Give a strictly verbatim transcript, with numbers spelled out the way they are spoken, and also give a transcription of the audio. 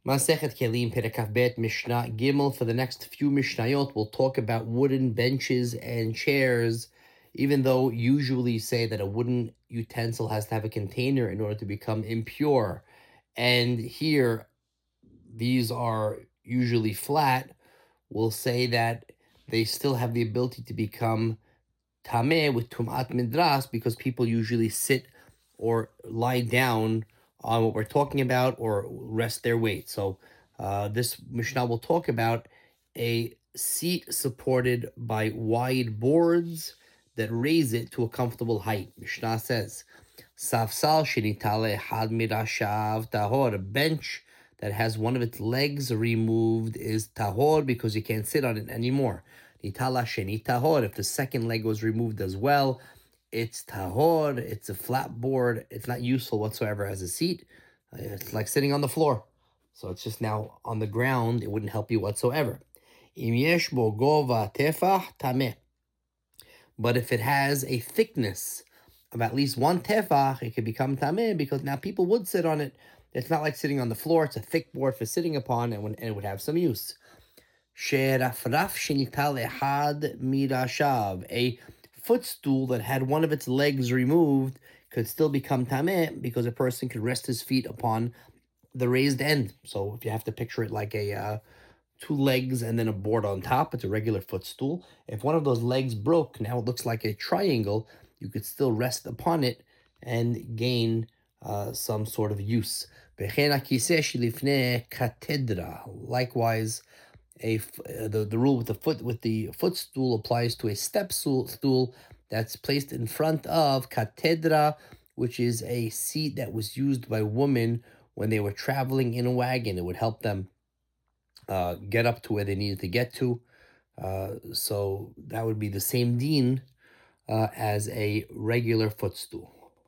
Masechet Kelim Perek Bet Mishnah Gimel. For the next few Mishnayot, we'll talk about wooden benches and chairs, even though usually say that a wooden utensil has to have a container in order to become impure. And here, these are usually flat. We'll say that they still have the ability to become tameh with tumat midras because people usually sit or lie down on what we're talking about or rest their weight. So uh, this Mishnah will talk about a seat supported by wide boards that raise it to a comfortable height. Mishnah says, Safsal shenitale had mirashav tahor. A bench that has one of its legs removed is tahor because you can't sit on it anymore. Nitala sheni tahor. If the second leg was removed as well, it's tahor. It's a flat board. It's not useful whatsoever as a seat. It's like sitting on the floor. So it's just now on the ground. It wouldn't help you whatsoever. Im yesh bo gova tefah tameh. But if it has a thickness of at least one tefach, it could become tameh because now people would sit on it. It's not like sitting on the floor. It's a thick board for sitting upon, and, and it would have some use. Sherafraf shenital ehad mirashav. A footstool that had one of its legs removed could still become tameh because a person could rest his feet upon the raised end. So if you have to picture it like a uh, two legs and then a board on top, it's a regular footstool. If one of those legs broke, now it looks like a triangle, you could still rest upon it and gain uh, some sort of use. Likewise, a uh, the, the rule with the foot with the footstool applies to a step stool, stool that's placed in front of katedra, which is a seat that was used by women when they were traveling in a wagon. It would help them uh, get up to where they needed to get to. Uh, so that would be the same deen uh, as a regular footstool.